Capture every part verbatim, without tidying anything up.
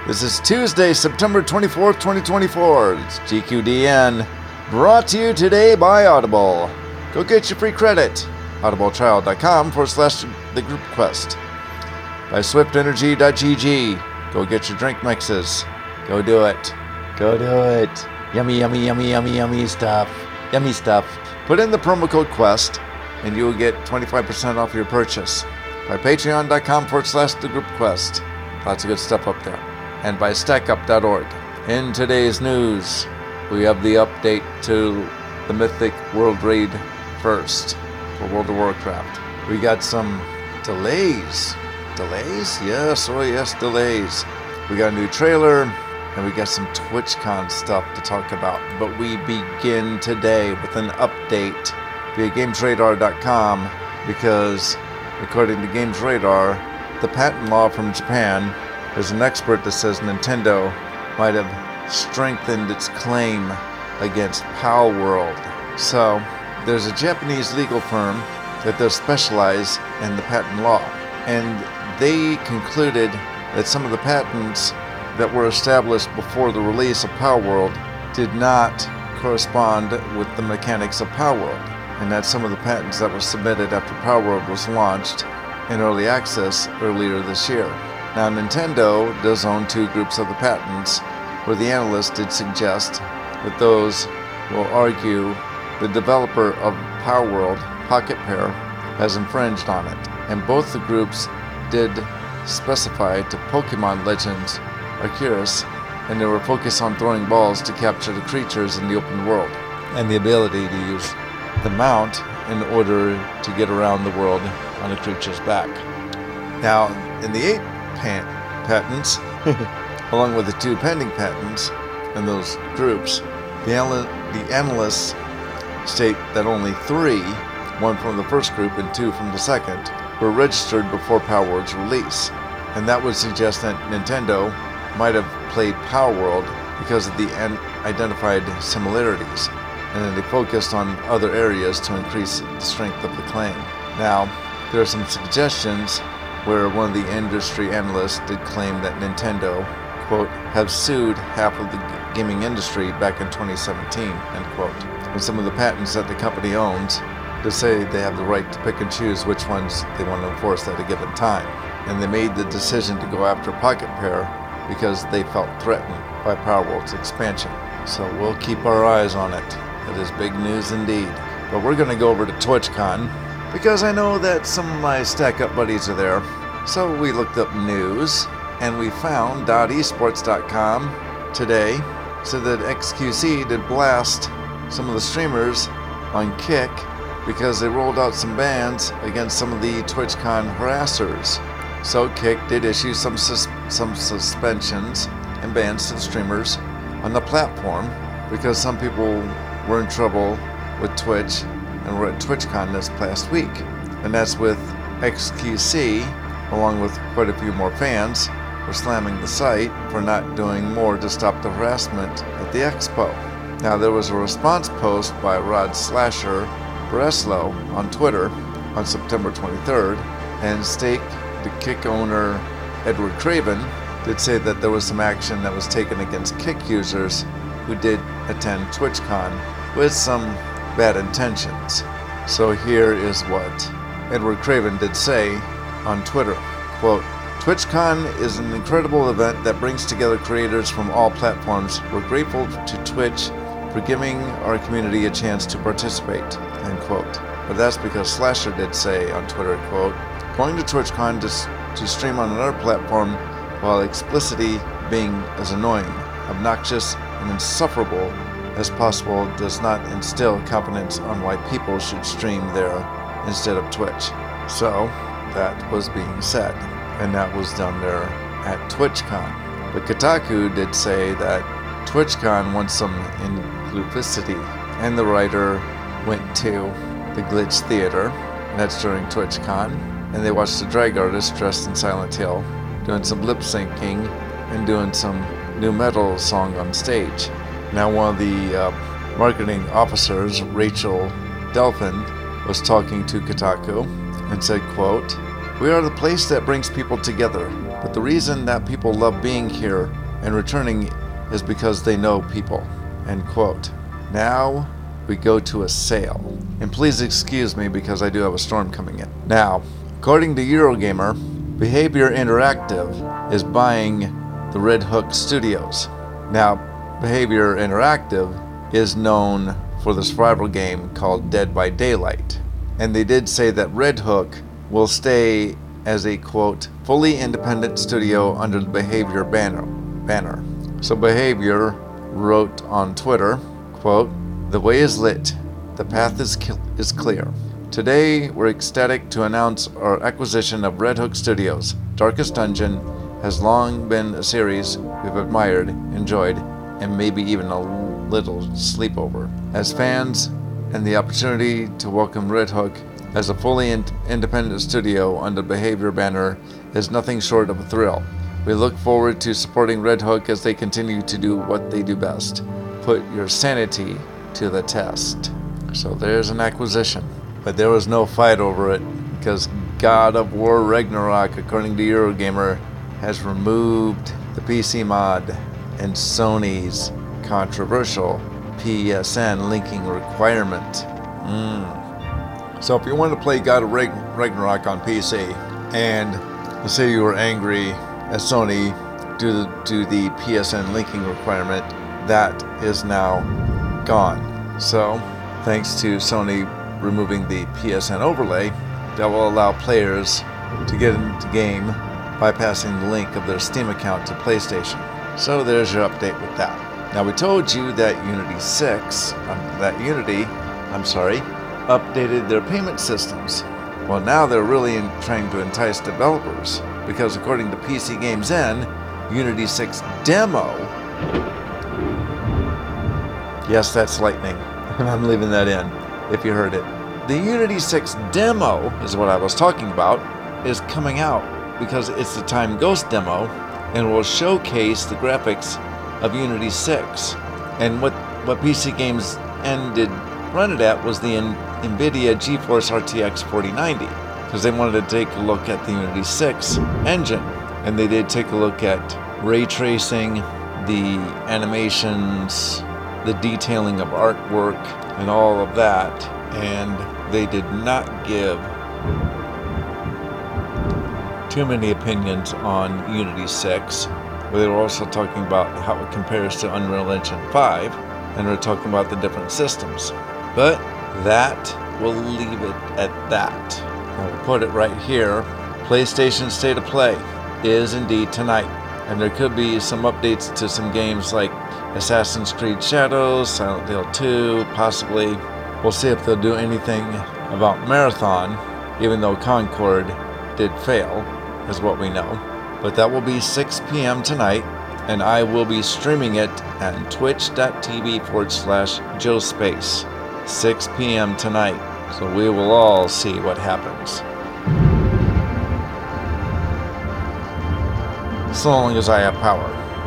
This is Tuesday, September twenty-fourth, twenty twenty-four. It's G Q D N, brought to you today by Audible. Go get your free credit. audibletrial.com forward slash the group quest. By swift energy dot g g. Go get your drink mixes. Go do it. Go do it. Yummy, yummy, yummy, yummy, yummy stuff. Yummy stuff. Put in the promo code QUEST and you will get twenty-five percent off your purchase. By patreon.com forward slash the group quest. Lots of good stuff up there. And by stack up dot org. In today's news, we have the update to the Mythic World Raid First for World of Warcraft. We got some delays. Delays? Yes, oh yes, delays. We got a new trailer, and we got some TwitchCon stuff to talk about. But we begin today with an update via games radar dot com because, according to GamesRadar, the patent law from Japan, there's an expert that says Nintendo might have strengthened its claim against Palworld. So, there's a Japanese legal firm that does specialize in the patent law, and they concluded that some of the patents that were established before the release of Palworld did not correspond with the mechanics of Palworld, and that some of the patents that were submitted after Palworld was launched in early access earlier this year. Now, Nintendo does own two groups of the patents, where the analyst did suggest that those will argue the developer of Palworld, Pocket Pair, has infringed on it, and both the groups did specify to Pokemon Legends Arceus, and they were focused on throwing balls to capture the creatures in the open world, and the ability to use the mount in order to get around the world on a creature's back. Now, in the eight pat- patents, along with the two pending patents in those groups, the, anal- the analysts state that only three, one from the first group and two from the second, were registered before Palworld's release, and that would suggest that Nintendo might have played Palworld because of the an- identified similarities, and then they focused on other areas to increase the strength of the claim. Now, there are some suggestions where one of the industry analysts did claim that Nintendo, quote, have sued half of the gaming industry back in twenty seventeen, end quote. And some of the patents that the company owns to say they have the right to pick and choose which ones they want to enforce at a given time. And they made the decision to go after Pocket Pair because they felt threatened by Palworld's expansion. So we'll keep our eyes on it. It is big news indeed. But we're going to go over to TwitchCon because I know that some of my Stack Up buddies are there. So we looked up news and we found .esports dot com today said that X Q C did blast some of the streamers on Kick because they rolled out some bans against some of the TwitchCon harassers. So Kick did issue some sus- some suspensions and bans to the streamers on the platform because some people were in trouble with Twitch and were at TwitchCon this past week. And that's with X Q C, along with quite a few more fans, were slamming the site for not doing more to stop the harassment at the expo. Now, there was a response post by Rod Slasher Breslow on Twitter on September twenty-third, and Stake, the Kick owner Edward Craven, did say that there was some action that was taken against Kick users who did attend TwitchCon with some bad intentions. So here is what Edward Craven did say on Twitter, quote, TwitchCon is an incredible event that brings together creators from all platforms. We're grateful to Twitch for giving our community a chance to participate, end quote. But that's because Slasher did say on Twitter, quote, going to TwitchCon to, to stream on another platform while explicitly being as annoying, obnoxious, and insufferable as possible does not instill confidence on why people should stream there instead of Twitch. So, that was being said, and that was done there at TwitchCon. But Kotaku did say that TwitchCon wants some inclusivity, and the writer went to the Glitch Theater, and that's during TwitchCon, and they watched the drag artist dressed in Silent Hill doing some lip syncing and doing some new metal song on stage. Now, one of the uh, marketing officers, Rachel Delphin, was talking to Kotaku and said, quote, we are the place that brings people together. But the reason that people love being here and returning is because they know people. End quote. Now we go to a sale. And please excuse me because I do have a storm coming in. Now, according to Eurogamer, Behavior Interactive is buying the Red Hook Studios. Now, Behavior Interactive is known for the survival game called Dead by Daylight. And they did say that Red Hook will stay as a, quote, fully independent studio under the Behavior banner. banner. So Behavior wrote on Twitter, quote, "The way is lit. The path is, ki- is clear. Today, we're ecstatic to announce our acquisition of Red Hook Studios. Darkest Dungeon has long been a series we've admired, enjoyed, and maybe even a little sleepover. As fans, and the opportunity to welcome Red Hook as a fully in- independent studio under Behavior banner is nothing short of a thrill. We look forward to supporting Red Hook as they continue to do what they do best. Put your sanity to the test." So there's an acquisition. But there was no fight over it because God of War Ragnarok, according to Eurogamer, has removed the P C mod and Sony's controversial P S N linking requirement. Mm. So if you want to play God of Ragnarok on P C, and let's say you were angry at Sony due to the P S N linking requirement, that is now gone. So thanks to Sony removing the P S N overlay, that will allow players to get into the game bypassing the link of their Steam account to PlayStation. So there's your update with that. Now we told you that Unity six, um, that Unity, I'm sorry, updated their payment systems. Well, now they're really in trying to entice developers because according to P C Games N, Unity six demo, yes, that's lightning. I'm leaving that in if you heard it. The Unity six demo is what I was talking about, is coming out because it's the Time Ghost demo and will showcase the graphics of Unity six. And what, what P C Games N did run it at was the N- NVIDIA GeForce R T X forty ninety because they wanted to take a look at the Unity six engine. And they did take a look at ray tracing, the animations, the detailing of artwork, and all of that. And they did not give too many opinions on Unity six. But they were also talking about how it compares to Unreal Engine five, and we're talking about the different systems. But that, we'll leave it at that. I'll put it right here. PlayStation State of Play is indeed tonight, and there could be some updates to some games like Assassin's Creed Shadows, Silent Hill two, possibly. We'll see if they'll do anything about Marathon, even though Concord did fail, is what we know. But that will be six p.m. tonight, and I will be streaming it at twitch.tv forward slash joespace. six p.m. tonight, so we will all see what happens. So long as I have power.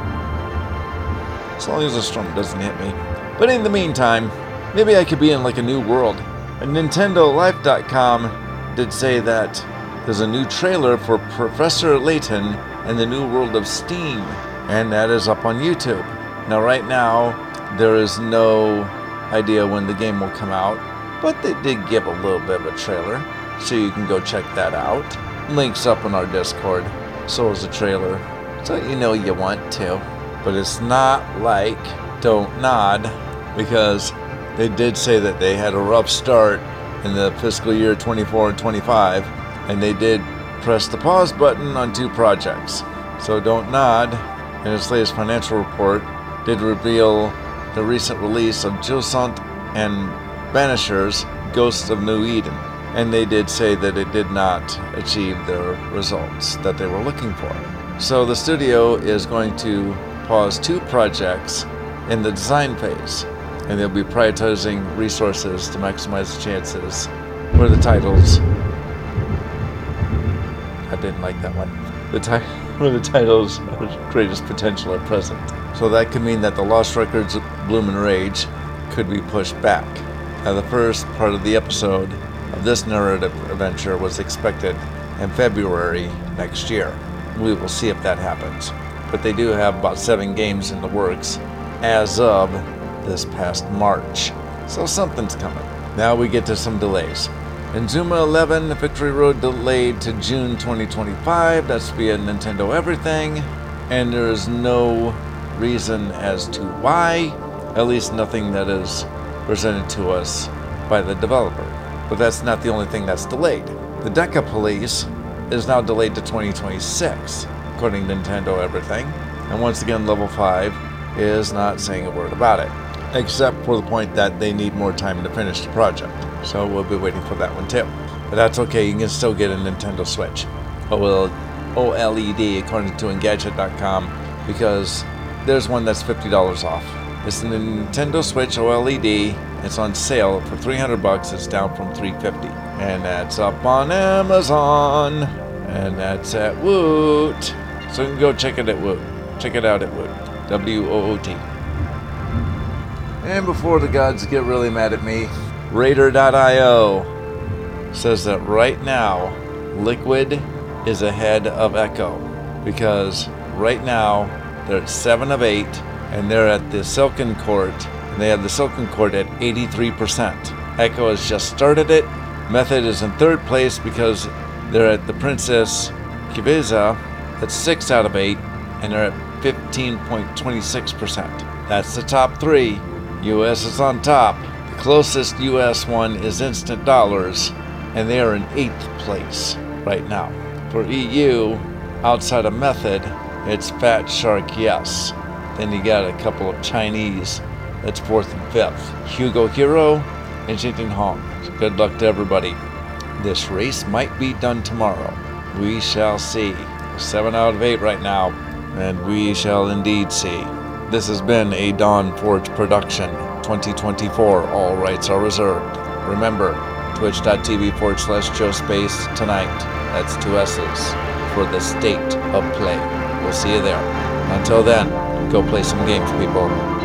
As long as the storm doesn't hit me. But in the meantime, maybe I could be in like a new world. And Nintendo Life dot com did say that there's a new trailer for Professor Layton and the New World of Steam, and that is up on YouTube. Now right now, there is no idea when the game will come out, but they did give a little bit of a trailer, so you can go check that out. Link's up on our Discord, so is the trailer, so you know you want to. But it's not like Don't Nod, because they did say that they had a rough start in the fiscal year twenty-four and twenty-five, and they did press the pause button on two projects. So Don't Nod, in its latest financial report, did reveal the recent release of Jusant and Banishers, Ghosts of New Eden, and they did say that it did not achieve their results that they were looking for. So the studio is going to pause two projects in the design phase, and they'll be prioritizing resources to maximize the chances for the titles. I didn't like that one. The ti- for the titles of greatest potential at present. So that could mean that the Lost Records Bloom and Rage could be pushed back. Now the first part of the episode of this narrative adventure was expected in February next year. We will see if that happens. But they do have about seven games in the works as of this past March. So something's coming. Now we get to some delays. Inzuma eleven Victory Road delayed to June twenty twenty-five. That's via Nintendo Everything. And there is no reason as to why. At least nothing that is presented to us by the developer. But that's not the only thing that's delayed. The Deca Police is now delayed to twenty twenty-six, according to Nintendo Everything. And once again, Level five is not saying a word about it, except for the point that they need more time to finish the project. So we'll be waiting for that one too. But that's okay, you can still get a Nintendo Switch. O L E D, according to Engadget dot com, because there's one that's fifty dollars off. It's the Nintendo Switch O L E D. It's on sale for three hundred bucks. It's down from three hundred fifty dollars. And that's up on Amazon. And that's at Woot. So you can go check it at Woot. Check it out at Woot. W O O T. And before the gods get really mad at me, Raider dot io says that right now, Liquid is ahead of Echo. Because right now, they're at seven of eight, and they're at the Silken Court. And they have the Silken Court at eighty-three percent. Echo has just started it. Method is in third place because they're at the Princess Kiveza at six out of eight, and they're at fifteen point two six percent. That's the top three. U S is on top. The closest U S one is Instant Dollars, and they are in eighth place right now. For E U, outside of Method, it's Fat Shark Yes. Then you got a couple of Chinese. That's fourth and fifth. Hugo Hero and Jinping Hong. So good luck to everybody. This race might be done tomorrow. We shall see. Seven out of eight right now, and we shall indeed see. This has been a Dawn Forge production, twenty twenty-four. All rights are reserved. Remember, twitch.tv forward slash Joe Space tonight. That's two S's for the state of play. We'll see you there. Until then, go play some games, people.